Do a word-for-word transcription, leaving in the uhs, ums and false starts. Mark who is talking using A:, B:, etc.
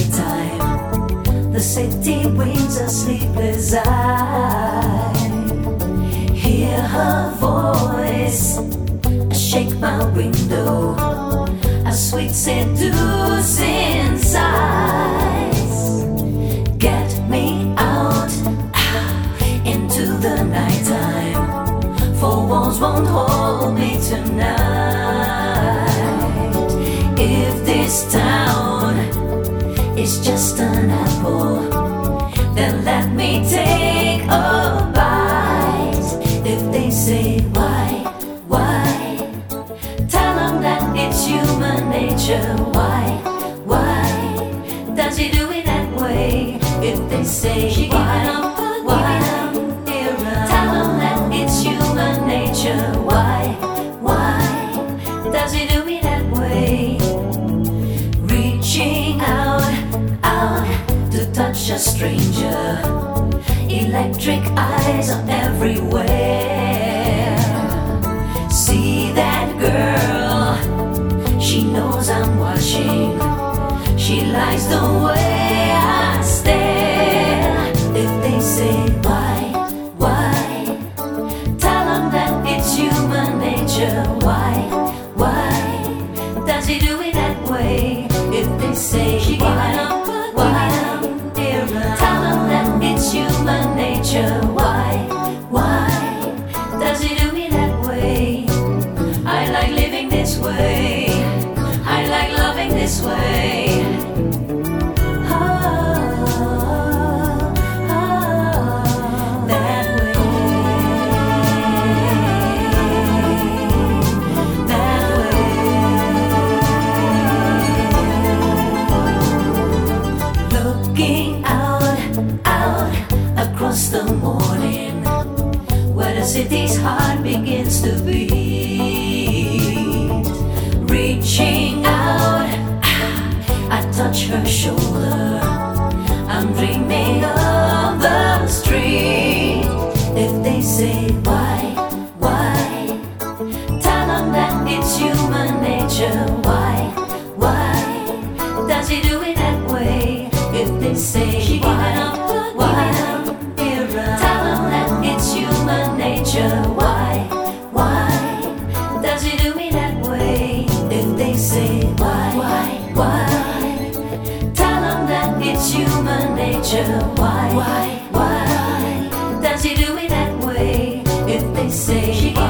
A: nighttime, the city winds a sleepless eye. Hear her voice, I shake my window, a sweet seducing sighs. Get me out, ah, into the nighttime, for walls won't hold me tonight. If this town is just an apple, then let me take a bite. If they say why, why, tell them that it's human nature. Why, why, does he do it that way? If they say she why, up, why, tell them that it's human nature. Why, why, does he do it that way? Reaching out, out to touch a stranger, electric eyes are everywhere. See that girl, she knows I'm watching, she likes the way I stare. If they say why, why, tell them that it's human nature. Why, why, does he do it that way? If they say she why, why, tell them that it's human nature. Why, why, does he do it that way? I like living this way, I like loving this way. Across the morning, where the city's heart begins to beat. Reaching out, I touch her shoulder, I'm dreaming of the street. If they say why, why, tell them that it's human nature. Why, why, does he do it that way? If they say why, why, why, does he do me that way? If they say why, why, why, tell them that it's human nature. Why, why, why, does he do me that way? If they say